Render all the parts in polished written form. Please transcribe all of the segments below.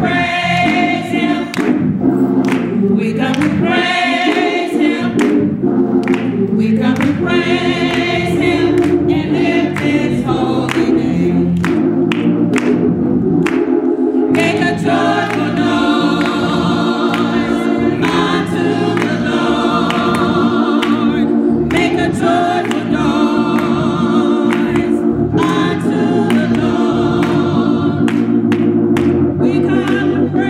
praise Him. We come to praise Him. We come to praise Him and lift His holy name. Make a joyful noise unto the Lord. Make a joyful noise unto the Lord. We come to praise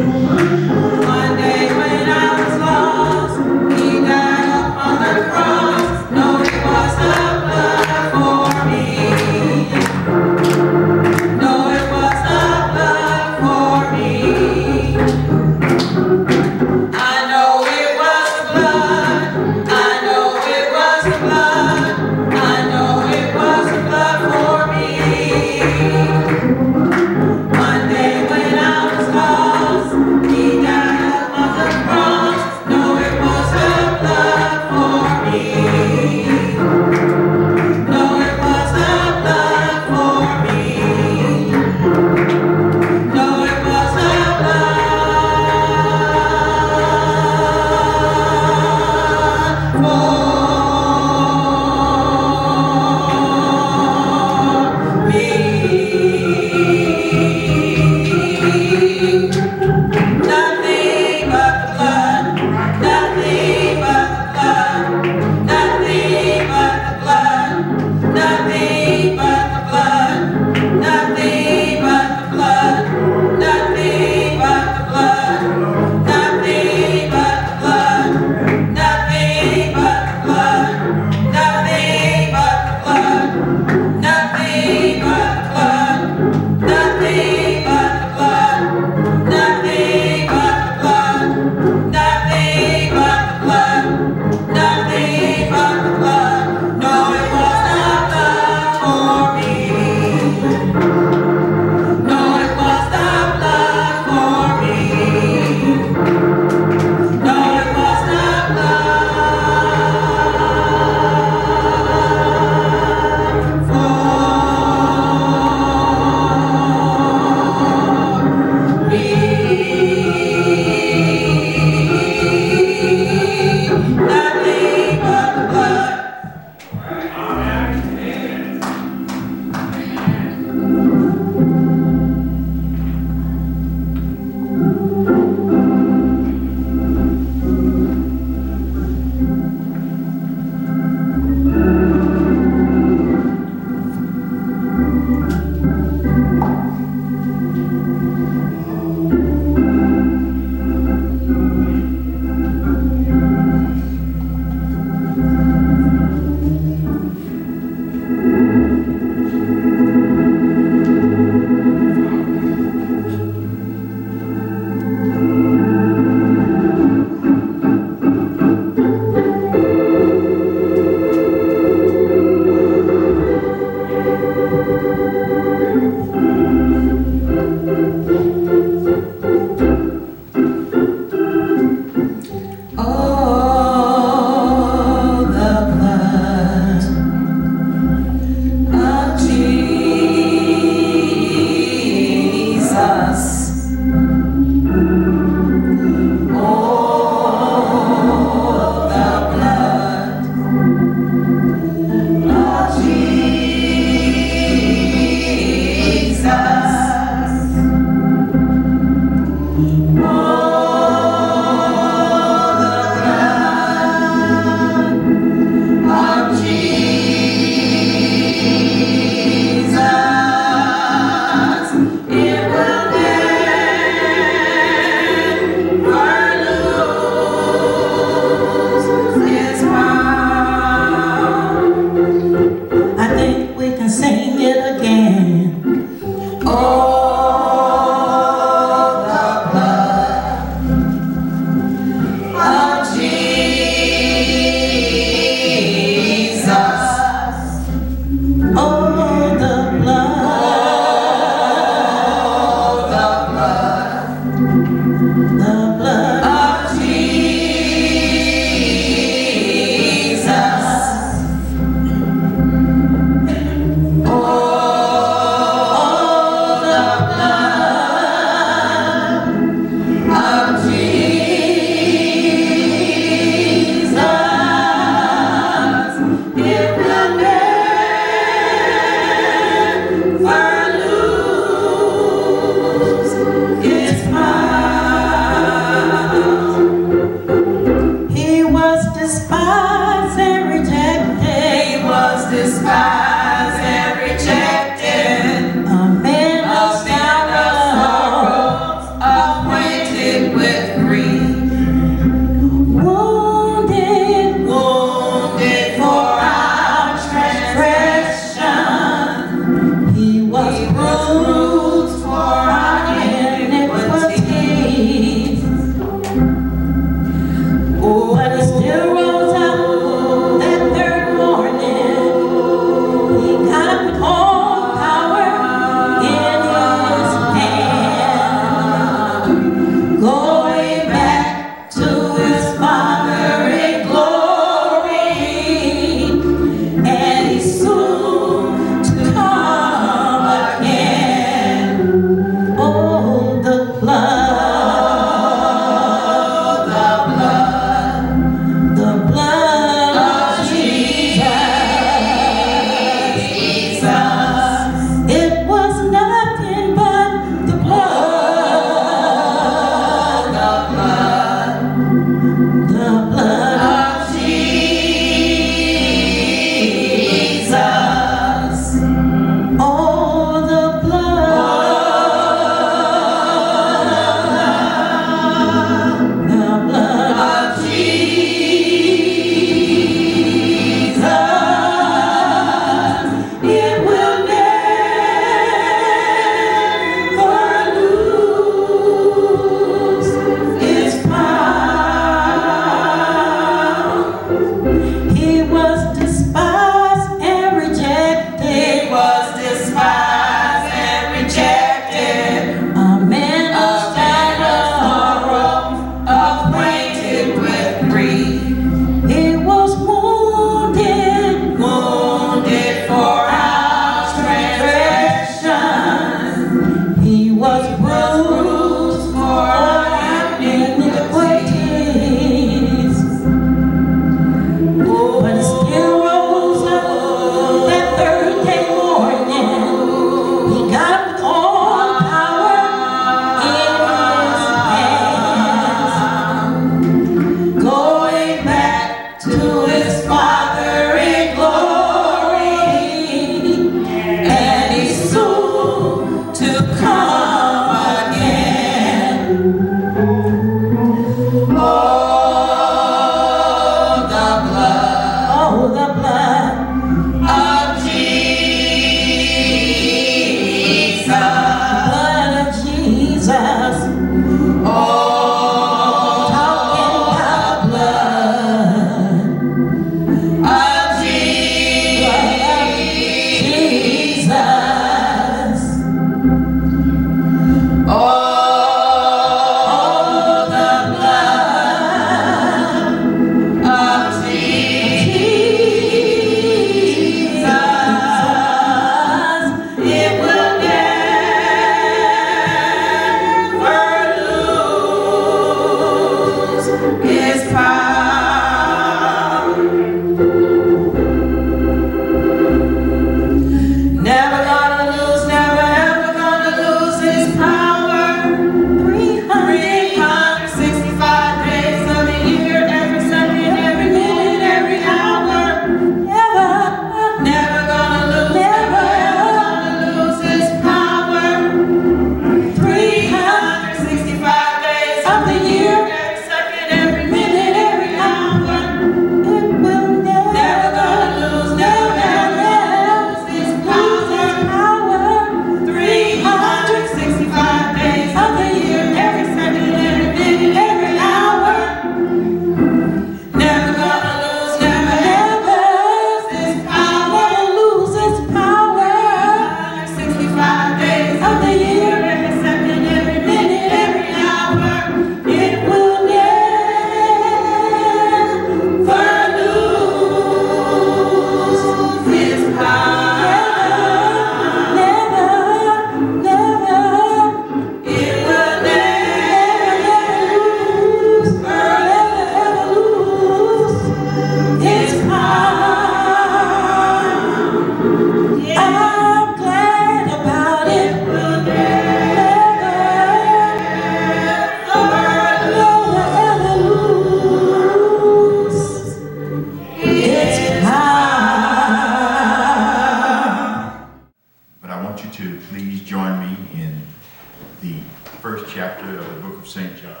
first chapter of the book of St. John.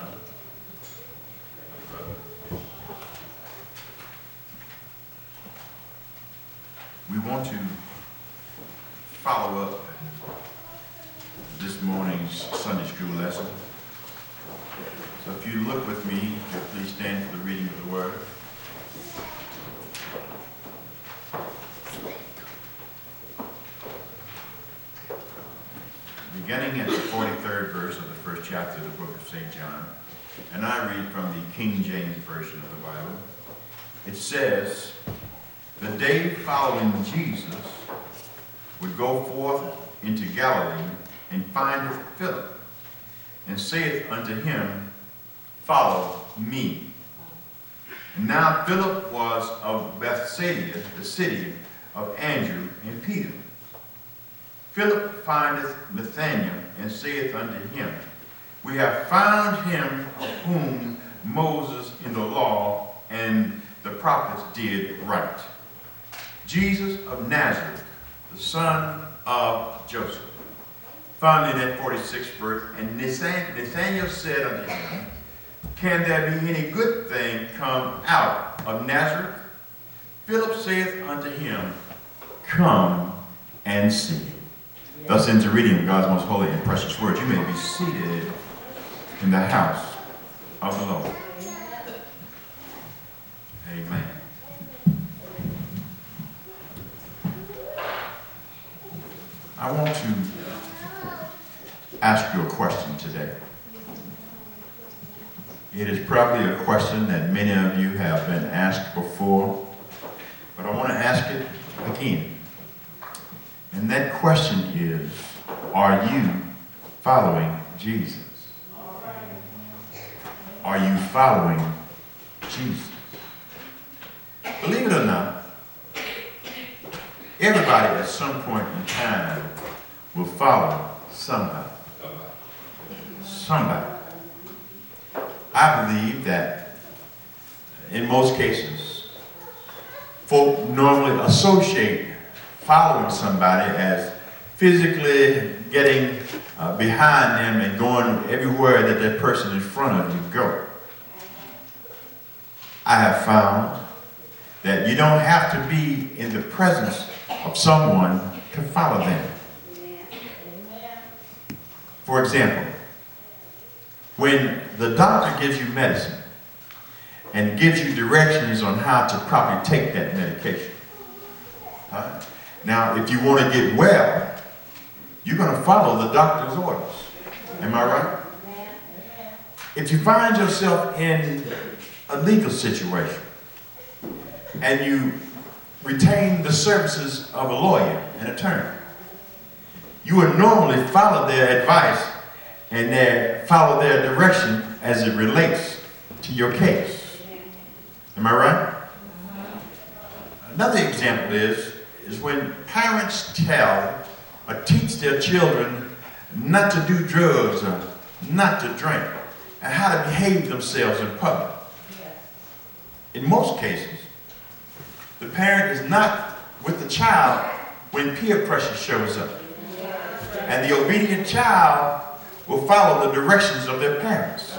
We want to follow up this morning's Sunday school lesson. So if you look with me, please stand for the reading of the word. Beginning at the 43rd verse of the first chapter of the book of St. John, and I read from the King James Version of the Bible. It says, "The day following Jesus would go forth into Galilee, and findeth Philip, and saith unto him, Follow me. And now Philip was of Bethsaida, the city of Andrew and Peter. Philip findeth Nathanael, and saith unto him, We have found him of whom Moses in the law and the prophets did write, Jesus of Nazareth, the son of Joseph." Finally, in that 46th verse, "And Nathanael said unto him, Can there be any good thing come out of Nazareth? Philip saith unto him, Come and see." Thus ends the reading of God's most holy and precious word. You may be seated in the house of the Lord. Amen. I want to ask you a question today. It is probably a question that many of you have been asked before, but I want to ask it again. And that question is, are you following Jesus? Are you following Jesus? Believe it or not, everybody at some point in time will follow somebody. Somebody. I believe that in most cases, folk normally associate following somebody as physically getting behind them and going everywhere that that person in front of you go. I have found that you don't have to be in the presence of someone to follow them. For example, when the doctor gives you medicine and gives you directions on how to properly take that medication, now, if you want to get well, you're going to follow the doctor's orders. Am I right? If you find yourself in a legal situation and you retain the services of a lawyer, an attorney, you would normally follow their advice and follow their direction as it relates to your case. Am I right? Another example is when parents tell or teach their children not to do drugs or not to drink and how to behave themselves in public. In most cases, the parent is not with the child when peer pressure shows up. And the obedient child will follow the directions of their parents.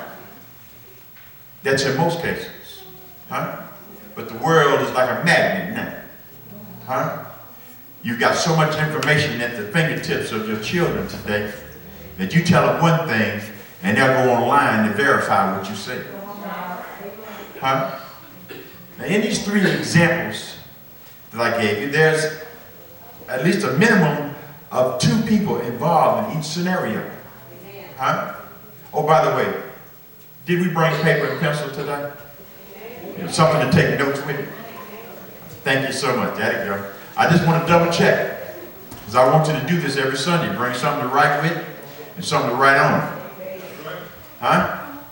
That's in most cases. But the world is like a magnet now. You've got so much information at the fingertips of your children today that you tell them one thing and they'll go online to verify what you say. Now, in these three examples that I gave you, there's at least a minimum of 2 people involved in each scenario. Oh, by the way, did we bring paper and pencil today? Something to take notes with? Thank you so much. There you go. I just want to double check, because I want you to do this every Sunday. Bring something to write with and something to write on.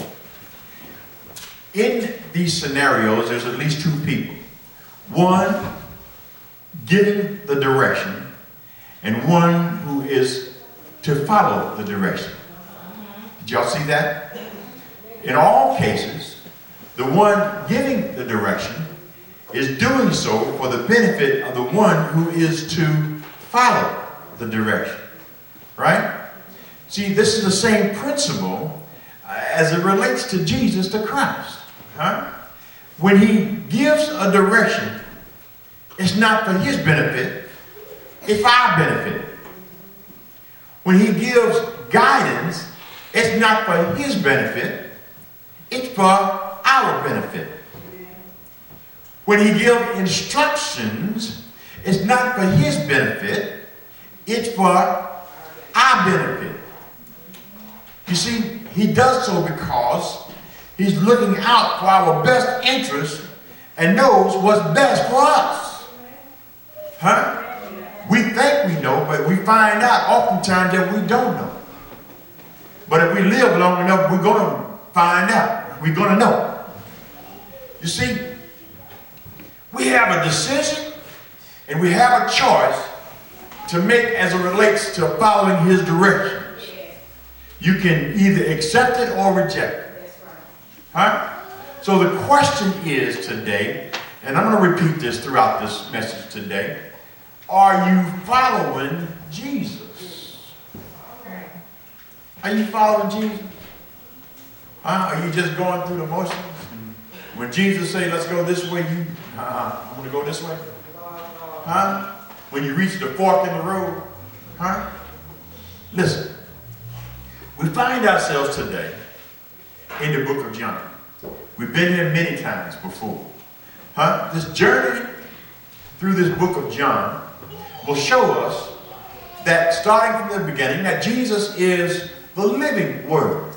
In these scenarios, there's at least 2 people. One giving the direction, and one who is to follow the direction. Did y'all see that? In all cases, the one giving the direction is doing so for the benefit of the one who is to follow the direction. Right? See, this is the same principle as it relates to Jesus, the Christ. When he gives a direction, it's not for his benefit, it's for our benefit. When he gives guidance, it's not for his benefit, it's for our benefit. When he gives instructions, it's not for his benefit, it's for our benefit. You see, he does so because he's looking out for our best interest and knows what's best for us. We think we know, but we find out oftentimes that we don't know. But if we live long enough, we're going to find out. We're going to know. You see, we have a decision and we have a choice to make as it relates to following his directions. You can either accept it or reject it. So the question is today, and I'm going to repeat this throughout this message today, are you following Jesus? Are you following Jesus? Are you just going through the motions? When Jesus says, let's go this way, I'm going to go this way? When you reach the fork in the road? Listen, we find ourselves today in the book of John. We've been here many times before. This journey through this book of John will show us that starting from the beginning, that Jesus is the living Word.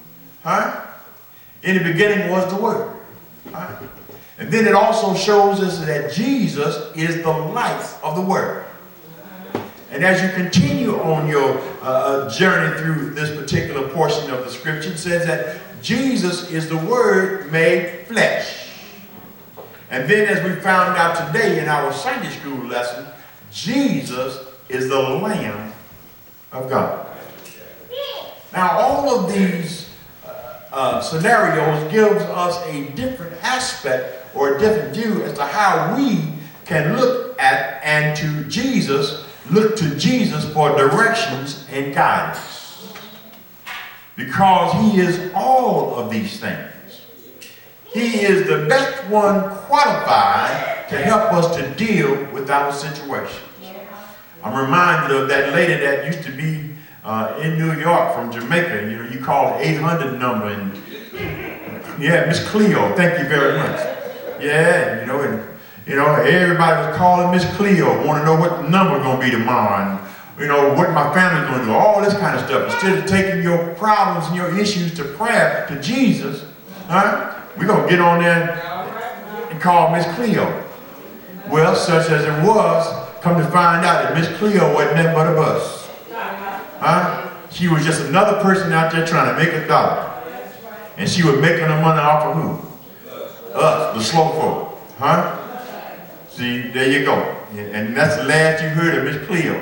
In the beginning was the Word. And then it also shows us that Jesus is the life of the Word. And as you continue on your journey through this particular portion of the scripture, it says that Jesus is the Word made flesh. And then as we found out today in our Sunday school lesson, Jesus is the Lamb of God. Now all of these scenarios gives us a different aspect or a different view as to how we can look at and look to Jesus for directions and guidance. Because he is all of these things. He is the best one qualified to help us to deal with our situations. I'm reminded of that lady that used to be in New York from Jamaica. You know, you call the 800 number and yeah, Miss Cleo, thank you very much. Yeah, everybody was calling Miss Cleo, want to know what the number going to be tomorrow, and what my family's going to do, all this kind of stuff. Instead of taking your problems and your issues to prayer, to Jesus, we're going to get on there and call Miss Cleo. Well, such as it was, come to find out that Miss Cleo wasn't nothing but a bus. She was just another person out there trying to make a dollar. And she was making her money off of who? Us, the slow folk. See, there you go. And that's the last you heard of Miss Cleo.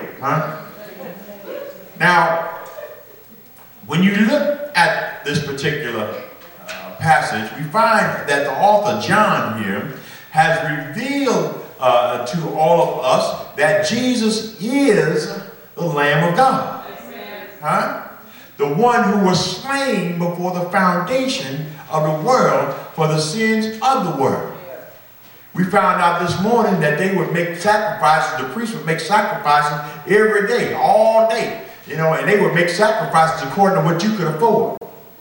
Now, when you look at this particular passage, we find that the author John here has revealed to all of us that Jesus is the Lamb of God. The one who was slain before the foundation of the world for the sins of the world. We found out this morning that they would make sacrifices, the priests would make sacrifices every day, all day. And they would make sacrifices according to what you could afford.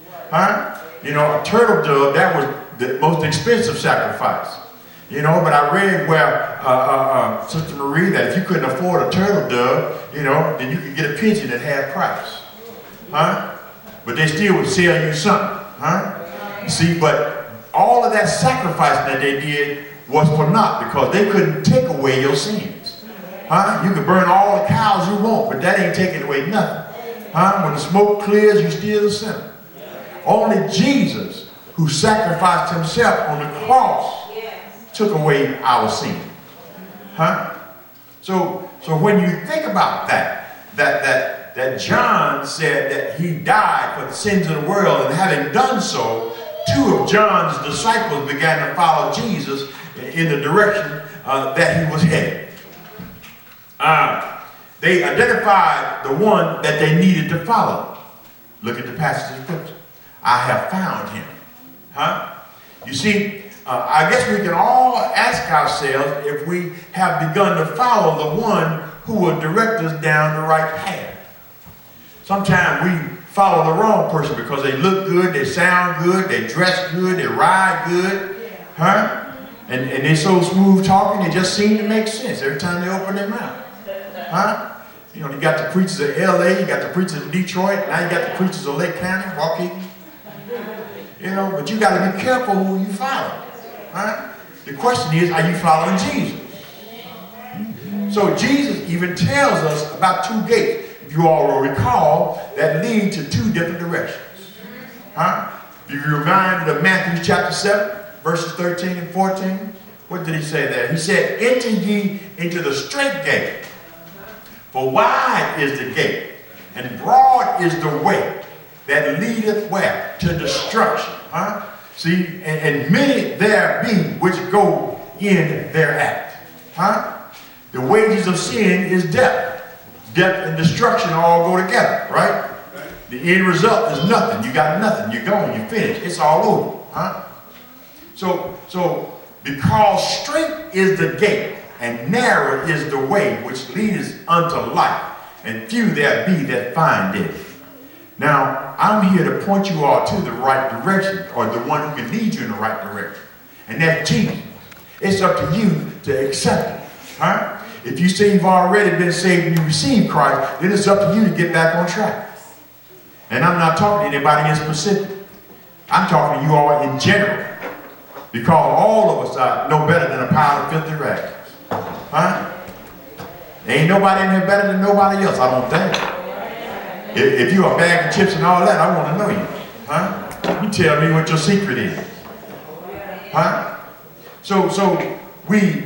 A turtle dove, that was the most expensive sacrifice. But I read where, Sister Marie, that if you couldn't afford a turtle dove, then you could get a pigeon at half price. But they still would sell you something. You see, but all of that sacrifice that they did was for naught because they couldn't take away your sins. You can burn all the cows you want, but that ain't taking away nothing. When the smoke clears, you still the sinner. Only Jesus, who sacrificed himself on the cross, took away our sin. So when you think about that John said that he died for the sins of the world, and having done so, two of John's disciples began to follow Jesus in the direction that he was headed. They identified the one that they needed to follow. Look at the passage of scripture. I have found him. Huh? You see, I guess we can all ask ourselves if we have begun to follow the one who will direct us down the right path. Sometimes we follow the wrong person because they look good, they sound good, they dress good, they ride good. Huh? And they're so smooth talking, they just seem to make sense every time they open their mouth. Huh? You know, you got the preachers of LA, you got the preachers of Detroit, now you got the preachers of Lake County, Waukegan. You know, but you got to be careful who you follow. Right? The question is, are you following Jesus? So Jesus even tells us about two gates, if you all will recall, that lead to two different directions. Huh? If you're reminded of Matthew chapter 7, verses 13 and 14, what did he say there? He said, enter ye into the straight gate, for wide is the gate, and broad is the way that leadeth where? To destruction. Huh? See, and many there be which go in thereat. Huh? The wages of sin is death. Death and destruction all go together, right? The end result is nothing. You got nothing. You're gone. You're finished. It's all over. Huh? So because straight is the gate and narrow is the way which leadeth unto life, and few there be that find it. Now, I'm here to point you all to the right direction, or the one who can lead you in the right direction. And that's Jesus. It's up to you to accept it. Huh? If you say you've already been saved and you received Christ, then it's up to you to get back on track. And I'm not talking to anybody in specific. I'm talking to you all in general. Because all of us are no better than a pile of filthy rags. Huh? Ain't nobody in here better than nobody else, I don't think. If you're a bag of chips and all that, I want to know you. Huh? You tell me what your secret is. Huh? So we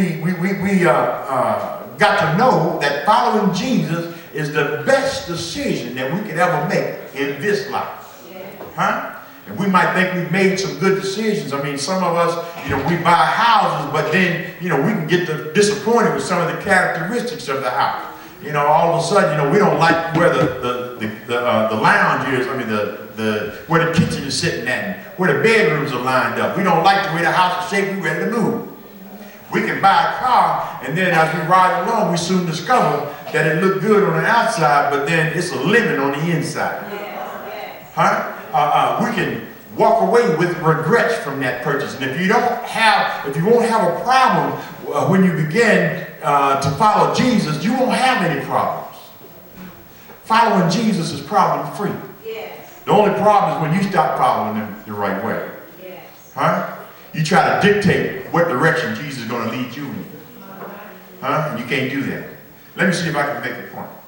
got to know that following Jesus is the best decision that we could ever make in this life. Huh? And we might think we've made some good decisions. I mean, some of us, you know, we buy houses, but then, you know, we can get disappointed with some of the characteristics of the house. You know, all of a sudden, you know, we don't like where the lounge is. I mean, where the kitchen is sitting at, and where the bedrooms are lined up. We don't like the way the house is shaped. We're ready to move. We can buy a car, and then as we ride along, we soon discover that it looked good on the outside, but then it's a lemon on the inside. Huh? We can walk away with regrets from that purchase. And if you won't have a problem when you begin to follow Jesus, you won't have any problems. Following Jesus is problem free. Yes. The only problem is when you stop following him the right way. Yes. Huh? You try to dictate what direction Jesus is going to lead you in. Huh? And you can't do that. Let me see if I can make a point.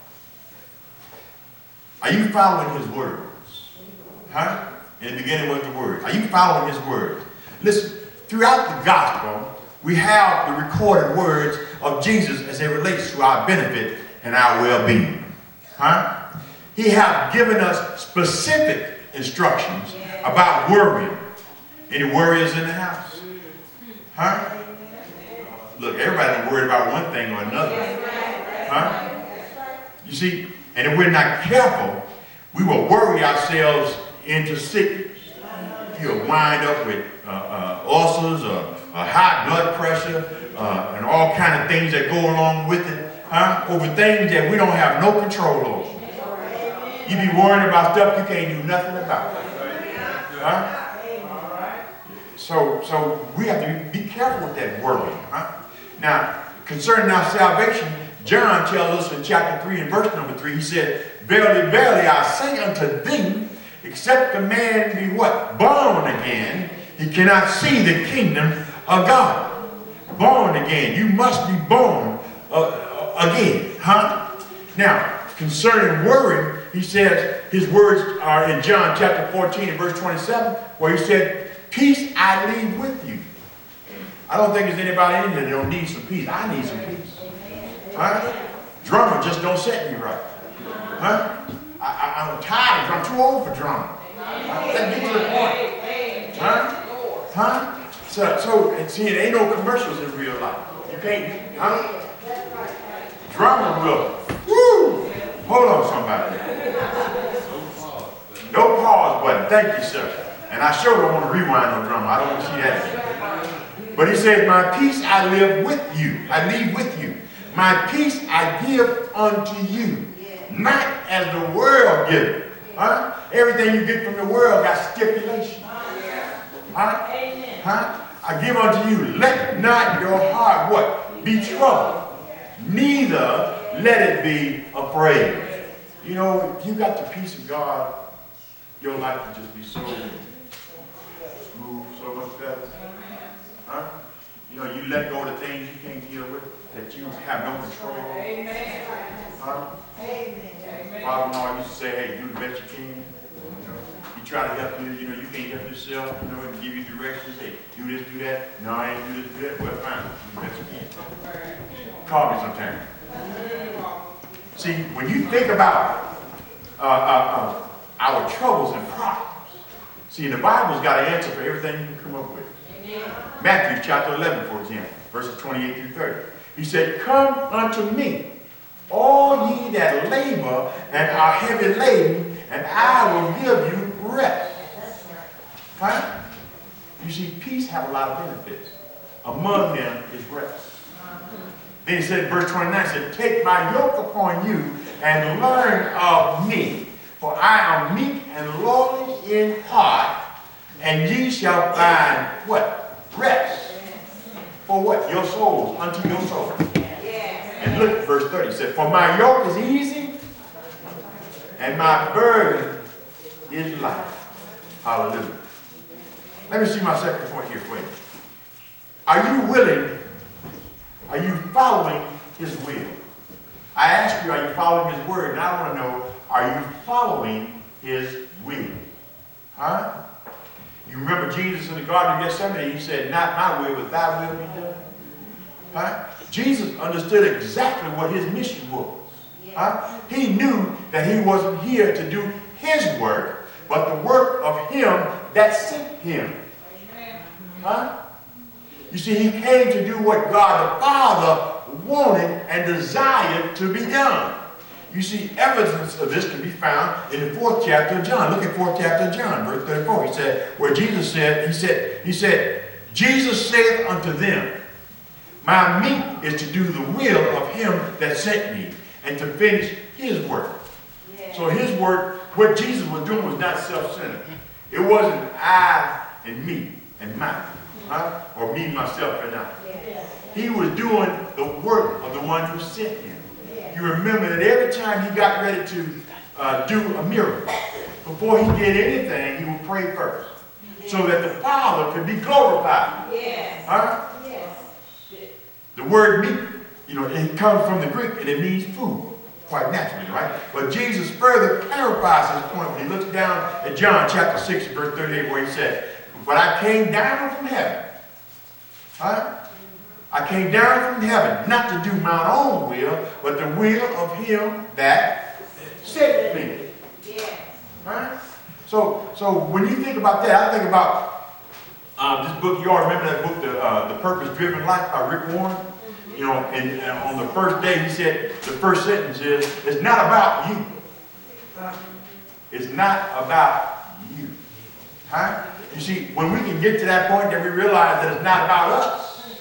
Are you following his words? Huh? In the beginning was the word. Are you following his word? Listen, throughout the gospel, we have the recorded words of Jesus as they relate to our benefit and our well-being. Huh? He has given us specific instructions about worrying. Any worriers in the house? Huh? Look, everybody's worried about one thing or another. Huh? You see, and if we're not careful, we will worry ourselves into sickness. You'll wind up with ulcers or high blood pressure and all kind of things that go along with it, over things that we don't have no control over. You be worrying about stuff you can't do nothing about. Huh? So we have to be careful with that worry. Huh? Now, concerning our salvation, John tells us in chapter 3 and verse number 3, he said, verily, verily, I say unto thee, except a man be what? Born again, he cannot see the kingdom of God. Born again. You must be born again. Huh? Now, concerning worry, he says, his words are in John chapter 14 and verse 27, where he said, peace I leave with you. I don't think there's anybody in there that don't need some peace. I need some peace. Huh? Drummer just don't set me right. Huh? I'm tired of drama. I'm too old for drama. Let me get to the point. Huh? Huh? So and see, it ain't no commercials in real life. You can't, huh? Drama will, woo! Hold on, somebody. No pause button. Thank you, sir. And I sure don't want to rewind no drama. I don't want to see that. But he says, my peace I live with you. I leave with you. My peace I give unto you. Not as the world gives. Huh? Everything you get from the world got stipulation. Huh? Huh? I give unto you. Let not your heart what? Be troubled. Neither let it be afraid. You know, if you got the peace of God, your life will just be so smooth, so much better. Huh? You know, you let go of the things you can't deal with, that you have no control over. Amen. Huh? Amen. Father-in-law used to say, hey, do the best you can. You know, he try to help you, you know, you can't help yourself, you know, and give you directions. Hey, do this, do that. No, I ain't do this, do that. Well, fine. Do the best you can. Call me sometime. See, when you think about our troubles and problems, see, the Bible's got an answer for everything you can come up with. Matthew chapter 11, for example, verses 28 through 30. He said, come unto me, all ye that labor and are heavy laden, and I will give you rest. Huh? You see, peace have a lot of benefits. Among them is rest. Then he said, verse 29, said, take my yoke upon you and learn of me, for I am meek and lowly in heart, and ye shall find what? Rest. For what? Your souls, unto your souls. And look at verse 30. It said, for my yoke is easy, and my burden is light. Hallelujah. Let me see my second point here for you. Are you willing? Are you following his will? I asked you, are you following his word? And I want to know, are you following his will? Huh? You remember Jesus in the Garden of Gethsemane, he said, not my will, but thy will be done. Huh? Jesus understood exactly what his mission was. Huh? He knew that he wasn't here to do his work, but the work of him that sent him. Huh? You see, he came to do what God the Father wanted and desired to be done. You see, evidence of this can be found in the 4th chapter of John. Look at 4th chapter of John, verse 34. He said, where Jesus said, he said, Jesus saith unto them, my meat is to do the will of him that sent me, and to finish his work. Yeah. So his work, what Jesus was doing was not self-centered. It wasn't I and me and mine. Huh? Or me, myself, and I. Yeah. He was doing the work of the one who sent him. Yeah. You remember that every time he got ready to do a miracle, before he did anything, he would pray first. Yeah. So that the Father could be glorified. Yes. Huh? Yes. The word meat, you know, it comes from the Greek and it means food, quite naturally, right? But Jesus further clarifies his point when he looks down at John chapter 6, verse 38, where he said, but I came down from heaven. Huh? I came down from heaven, not to do my own will, but the will of him that sent me. Yes. Huh? So when you think about that, I think about this book. You all remember that book, The Purpose-Driven Life by Rick Warren? You know, and on the first day, he said, the first sentence is, it's not about you. It's not about you. Huh? You see, when we can get to that point that we realize that it's not about us.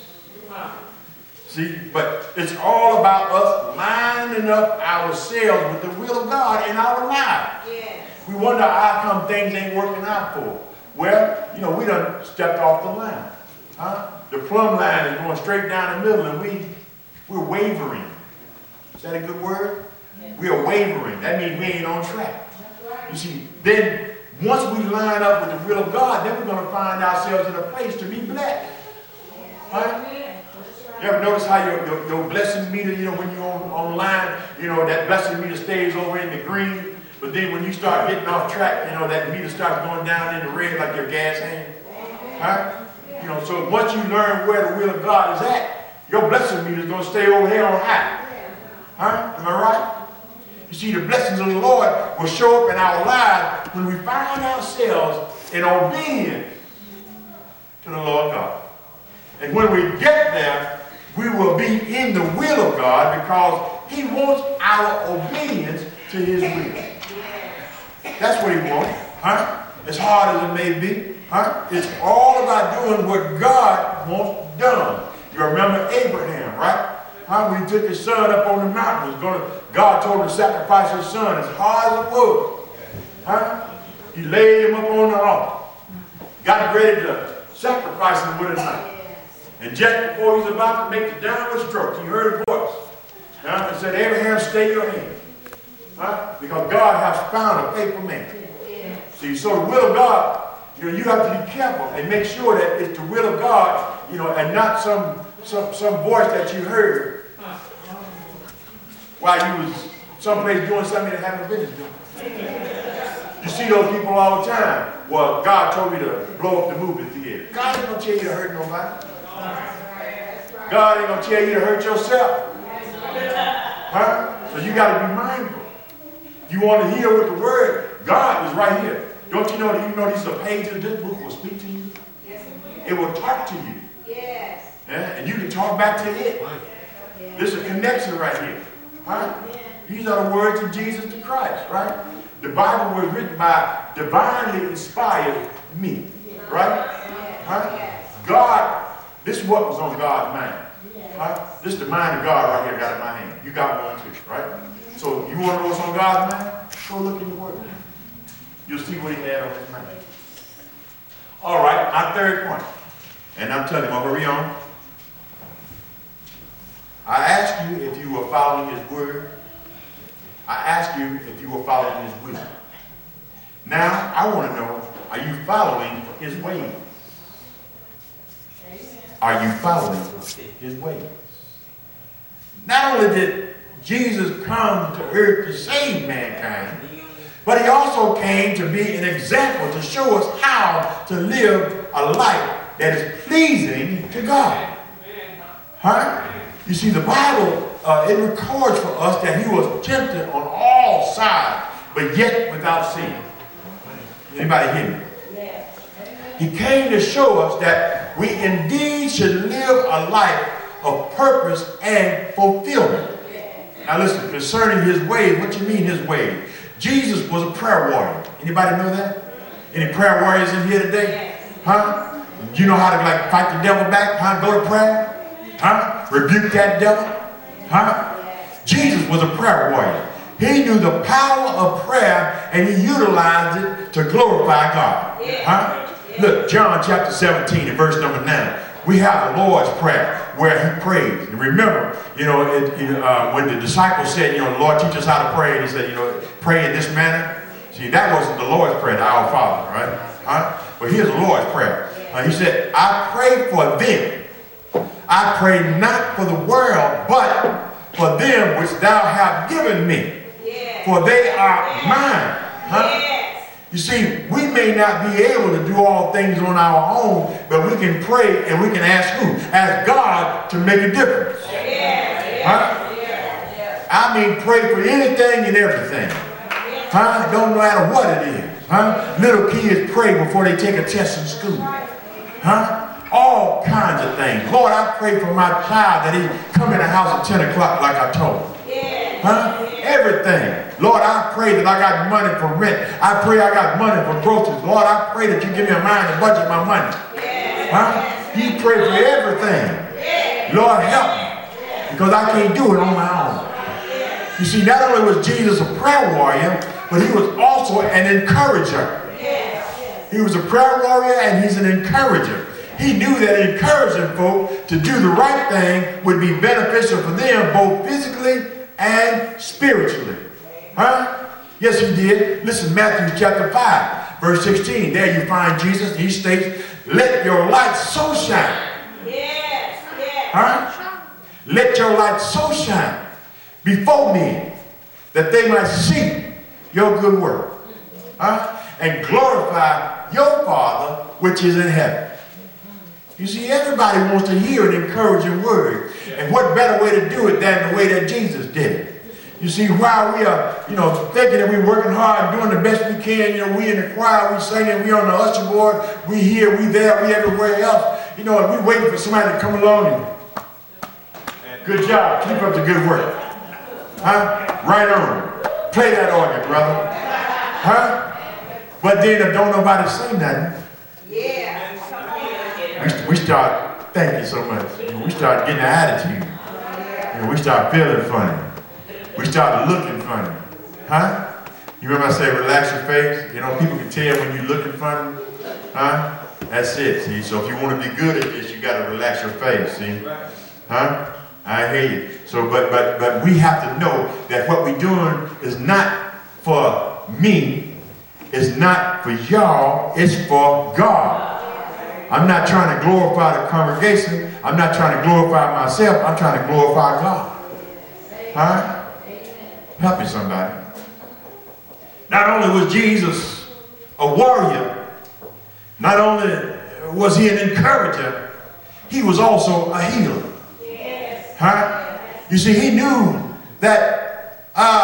See, but it's all about us lining up ourselves with the will of God in our lives. Yes. We wonder how come things ain't working out for us. Well, you know, we done stepped off the line. Huh? The plumb line is going straight down the middle, and we're wavering. Is that a good word? Yes. We are wavering. That means we ain't on track. Right. You see, then once we line up with the will of God, then we're going to find ourselves in a place to be blessed. Right? You ever notice how your blessing meter, you know, when you're online, you know, that blessing meter stays over in the green, but then when you start getting off track, you know, that meter starts going down in the red like your gas hand. Right? You know, so once you learn where the will of God is at, your blessing meter is going to stay over here on high. Huh? Am I right? You see, the blessings of the Lord will show up in our lives when we find ourselves in obedience to the Lord God. And when we get there, we will be in the will of God because he wants our obedience to his will. That's what he wants. Huh? As hard as it may be. Huh? It's all about doing what God wants done. You remember Abraham, right? Huh? When he took his son up on the mountain, God told him to sacrifice his son as hard as it was. Huh? He laid him up on the altar. Got ready to sacrifice him with a knife. And just before he was about to make the downward stroke, he heard a voice. Huh? It said, Abraham, stay your hand. Huh? Because God has found a faithful man. See, so the will of God, you have to be careful and make sure that it's the will of God, and not some voice that you heard while you was someplace doing something that haven't business doing. You see those people all the time. Well, God told me to blow up the movie theater. God ain't going to tell you to hurt nobody. God ain't going to tell you to hurt yourself. Huh? So you got to be mindful. You want to hear what the word, God is right here. Don't you know these are pages this book will speak to you? It will talk to you. Yes. Yeah? And you can talk back to it. There's a connection right here. Huh? These are the words of Jesus the Christ, right? The Bible was written by divinely inspired me, right? Huh? God, this is what was on God's mind. Huh? This is the mind of God right here, got in my hand. You got one too, right? So you want to know what's on God's mind? Go look in the Word. You'll see what he had on his mind. All right, our third point. And I'm telling you, I'll hurry on. I asked you if you were following his word. I asked you if you were following his will. Now, I want to know, are you following his ways? Are you following his ways? Not only did Jesus come to earth to save mankind, but he also came to be an example to show us how to live a life that is pleasing to God. Huh? You see, the Bible, it records for us that he was tempted on all sides, but yet without sin. Anybody hear me? He came to show us that we indeed should live a life of purpose and fulfillment. Now listen, concerning his ways, what you mean his ways? Jesus was a prayer warrior. Anybody know that? Any prayer warriors in here today? Huh? You know how to fight the devil back? Huh? Go to prayer? Huh? Rebuke that devil? Huh? Jesus was a prayer warrior. He knew the power of prayer and he utilized it to glorify God. Huh? Look, John chapter 17 and verse number 9. We have the Lord's Prayer where he prays. And remember, when the disciples said, Lord, teach us how to pray. And he said, pray in this manner. See, that wasn't the Lord's Prayer, our Father, right? Huh? But here's the Lord's Prayer. He said, I pray for them. I pray not for the world, but for them which thou hast given me. For they are mine. Huh? You see, we may not be able to do all things on our own, but we can pray and we can ask who? Ask God to make a difference. Huh? I mean, pray for anything and everything. Huh? Don't matter what it is. Huh? Little kids pray before they take a test in school. Huh? All kinds of things. Lord, I pray for my child that he come in the house at 10 o'clock like I told him. Huh? Everything. Lord, I pray that I got money for rent. I pray I got money for groceries. Lord, I pray that you give me a mind to budget my money. Huh? You pray for everything. Lord, help me. Because I can't do it on my own. You see, not only was Jesus a prayer warrior, but he was also an encourager. He was a prayer warrior and he's an encourager. He knew that encouraging folk to do the right thing would be beneficial for them both physically and spiritually. Huh? Yes, he did. Listen, Matthew chapter 5, verse 16. There you find Jesus. He states, let your light so shine. Huh? Let your light so shine before men that they might see your good work. Huh? And glorify your Father which is in heaven. You see, everybody wants to hear an encouraging word. And what better way to do it than the way that Jesus did it? You see, while we are, thinking that we're working hard, doing the best we can, we in the choir, we singing, we on the usher board, we here, we there, we everywhere else, and we waiting for somebody to come along and, good job, keep up the good work. Huh? Right on. Play that organ, brother. Huh? But then if don't nobody say nothing, we start, thank you so much, we start getting an attitude. We start feeling funny. We start looking funny. Huh? You remember I said relax your face? You know, people can tell when you're looking funny. Huh? That's it, see? So if you want to be good at this, you got to relax your face, see? Huh? I hear you. So, but we have to know that what we're doing is not for me, it's not for y'all, it's for God. I'm not trying to glorify the congregation. I'm not trying to glorify myself. I'm trying to glorify God. Huh? Help me, somebody. Not only was Jesus a warrior, not only was he an encourager, he was also a healer. Huh? You see, he knew that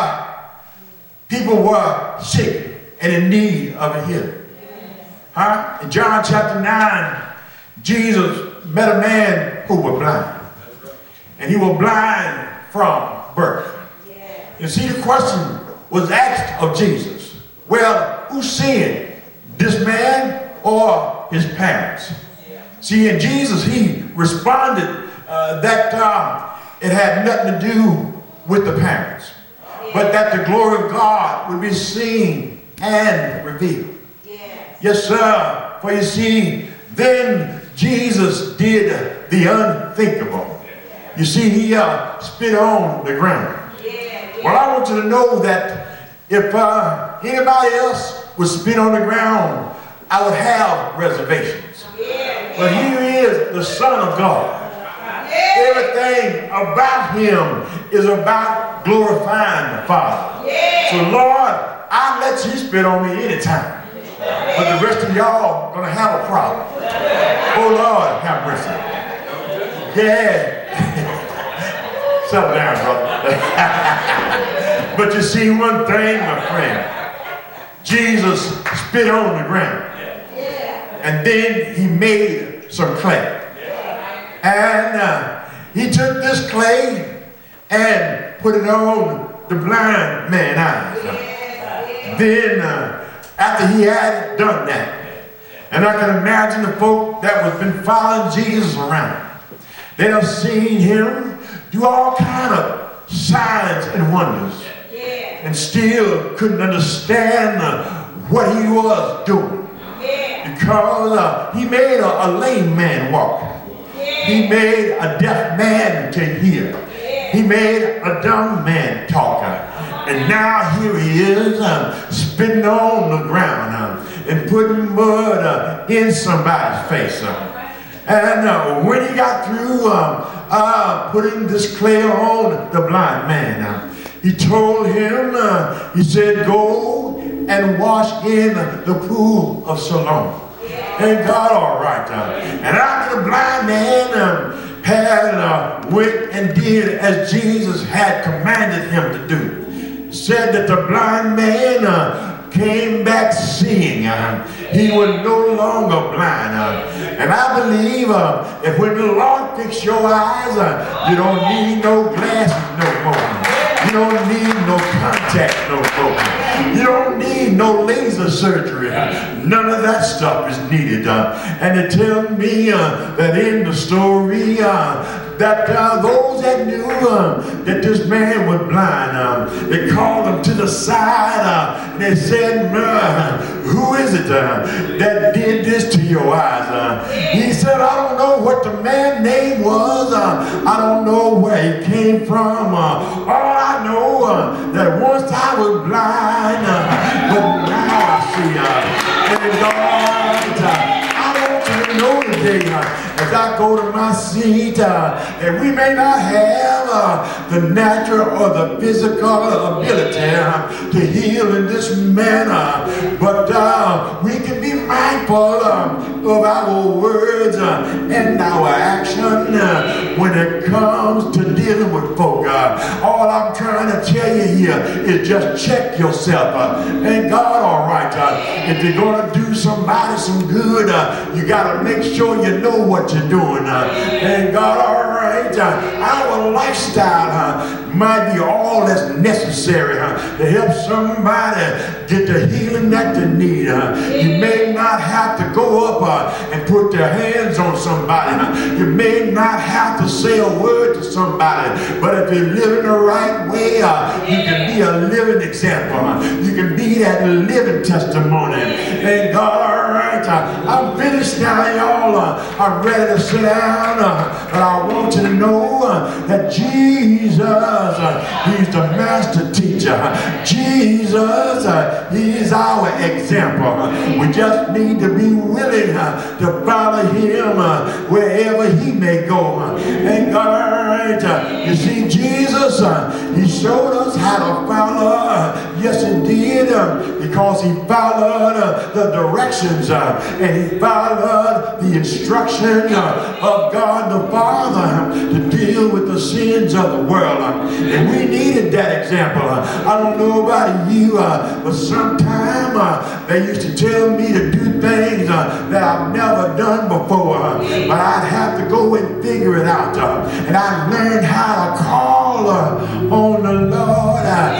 people were sick and in need of a healing. Huh? In John chapter 9, Jesus met a man who was blind. And he was blind from birth. You see, the question was asked of Jesus. Well, who sinned? This man or his parents? See, in Jesus, he responded that it had nothing to do with the parents, but that the glory of God would be seen and revealed. Yes, sir. For you see, then Jesus did the unthinkable. You see, he spit on the ground. Well, I want you to know that if anybody else would spit on the ground, I would have reservations. But here is the Son of God. Everything about him is about glorifying the Father. So, Lord, I'll let you spit on me anytime. But the rest of y'all gonna have a problem. Oh Lord, have mercy. Yeah. Settle down, brother. But you see one thing, my friend. Jesus spit on the ground. And then he made some clay. And he took this clay and put it on the blind man's eyes. Then after he had done that, and I can imagine the folk that was been following Jesus around, they have seen him do all kind of signs and wonders, and still couldn't understand what he was doing, because he made a lame man walk, he made a deaf man to hear, he made a dumb man talk. And now here he is spitting on the ground and putting mud in somebody's face. And when he got through putting this clay on the blind man, he told him, he said, go and wash in the pool of Siloam. And God, all right. And after the blind man had went and did as Jesus had commanded him to do, said that the blind man came back seeing. He was no longer blind. And I believe if when the Lord fixes your eyes, you don't need no glasses no more. You don't need no contacts no more. You don't need no laser surgery. None of that stuff is needed. And they tell me that in the story that those that knew that this man was blind, they called him to the side and they said, who is it that did this to your eyes? He said, I don't know what the man's name was. I don't know where he came from. All I know that once I was blind, but now I see. And God, I want you to know today, as I go to my seat, that we may not have the natural or the physical ability to heal in this manner, but we can be mindful of our words and our action when it comes to dealing with folk. All I'm trying to tell you here is just check yourself. And God, all right, if you're going to do somebody some good, you got to make sure you know what you're doing. And God, all right. right, our lifestyle might be all that's necessary to help somebody get the healing that they need. You may not have to go up and put their hands on somebody. You may not have to say a word to somebody, but if you live in the right way, you can be a living example. You can be that living testimony. Thank God. All right, I'm finished now, y'all. I'm ready to sit down, but I want you to know that Jesus, he's the master teacher. Jesus, he is our example. We just need to be willing to follow him wherever he may go. Thank God. All right, you see, Jesus, he showed us how to follow. Yes, he did, because he followed the directions and he followed the instruction of God the Father to deal with the sins of the world. And we needed that example. I don't know about you, but sometimes they used to tell me to do things that I've never done before, but I'd have to go and figure it out. And I learned how to call on the Lord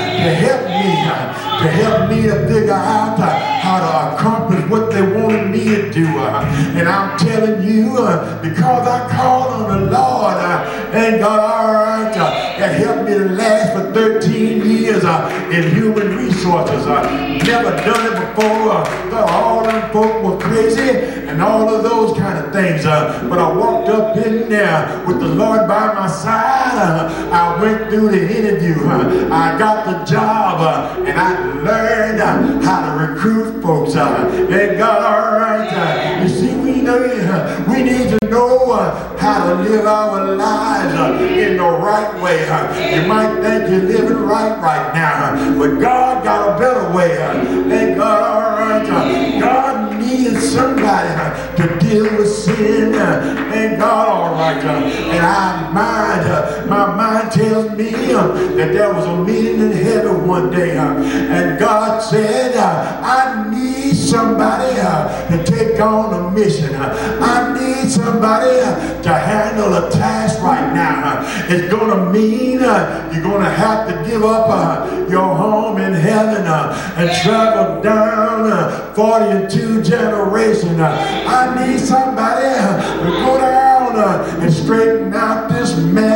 to help me to figure out how to accomplish what they wanted me to do. And I'm telling you, because I called on the Lord, and God, all right, that helped me to last for 13 years in human resources. Never done it before. Thought all them folk were crazy and all of those kind of things. But I walked up in there with the Lord by my side. I went through the interview. I got the job, and I learned how to recruit folks. And God, all right, you see, we need to know how to live our lives in the right way. You might think you're living right now, but God got a better way. And God, all right, God needs somebody to deal with sin. And God, all right, and my mind tells me that there was a meeting in heaven one day, and God said, I need somebody to take on a mission. I need somebody to handle a task right now. It's going to mean you're going to have to give up your home in heaven and travel down 42 generations. I need somebody to go down and straighten out this mess.